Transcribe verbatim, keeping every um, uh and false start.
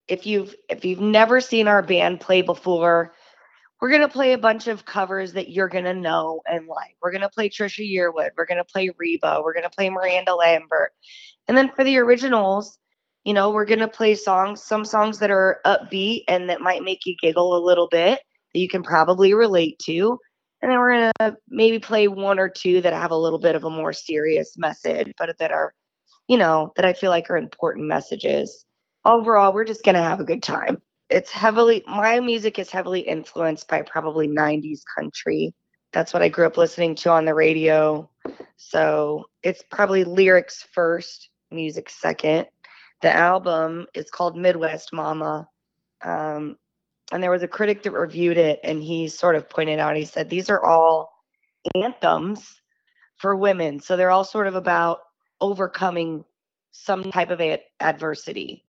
if you've if you've never seen our band play before, we're gonna play a bunch of covers that you're gonna know and like. We're gonna play Trisha Yearwood. We're gonna play Reba. We're gonna play Miranda Lambert. And then for the originals, you know, we're gonna play songs, some songs that are upbeat and that might make you giggle a little bit that you can probably relate to. And then we're gonna maybe play one or two that have a little bit of a more serious message, but that are, you know, that I feel like are important messages. Overall, we're just gonna have a good time. It's heavily My music is heavily influenced by probably nineties country. That's what I grew up listening to on the radio. So it's probably lyrics first, music second. The album is called Midwest Mama. Um, and there was a critic that reviewed it, and he sort of pointed out, he said, these are all anthems for women. So they're all sort of about overcoming some type of a- adversity.